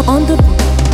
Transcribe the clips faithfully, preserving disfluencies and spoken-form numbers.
on the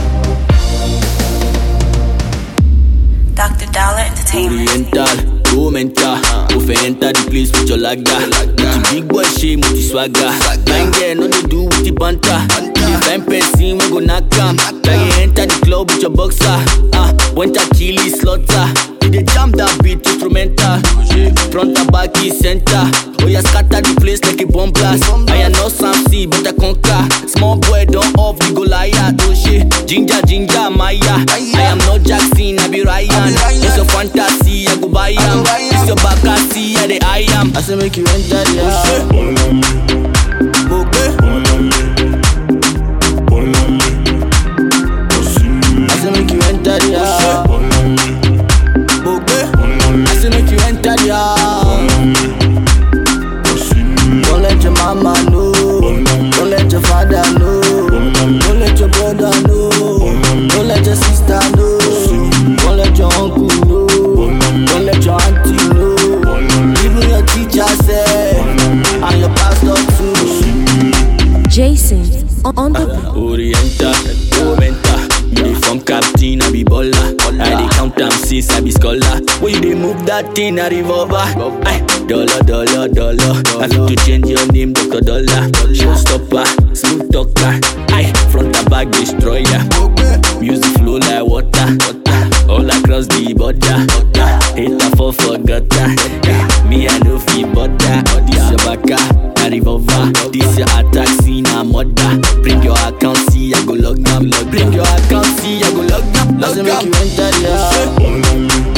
Doctor Dollar Entertainment. Oriental, go mental. Go for enter the place with your lagda. With the big boy shame with the swagger. Bang there, no they do with the banter. The fine person we go knock 'em. Like you enter the club with your boxer. Ah, went a kill his slaughter. They jam that beat instrumental. Front and back is center. Oh yeah, scatter the place like a bomb blast. I am not Sam C, but I conquer. Small boy don't off the Goliath. Oh shit, ginger ginger Maya. I am not Jackson, I be Ryan. It's your fantasy, I go buy 'em. It's your back, I see, I the I am. I say make you enter the house. Okay. I say make you enter the house. I say make you enter the house. Don't let your mama know. Don't let your father know. Don't let your brother know. Don't let your sister know. Don't let your uncle know. Don't let your auntie know. Even your teacher say, and your pastor too. Jason on the Oriental, Oriental. You the form captain, I be baller. I dey count am since I be scholar. When you dey move that thing, I revolver. Aye, dollar, dollar, dollar. I fit to change your name, Doctor Dollar. Showstopper, smooth talker. Aye, front and back destroyer. Music flow like water, all across the border. Hater for forgotten. Me I no fit bother. This your baka, a revolver. This your attack scene, a murder. Bring your account, see I go log them. Bring your account, see I go log them. Log them. Make you enter the house.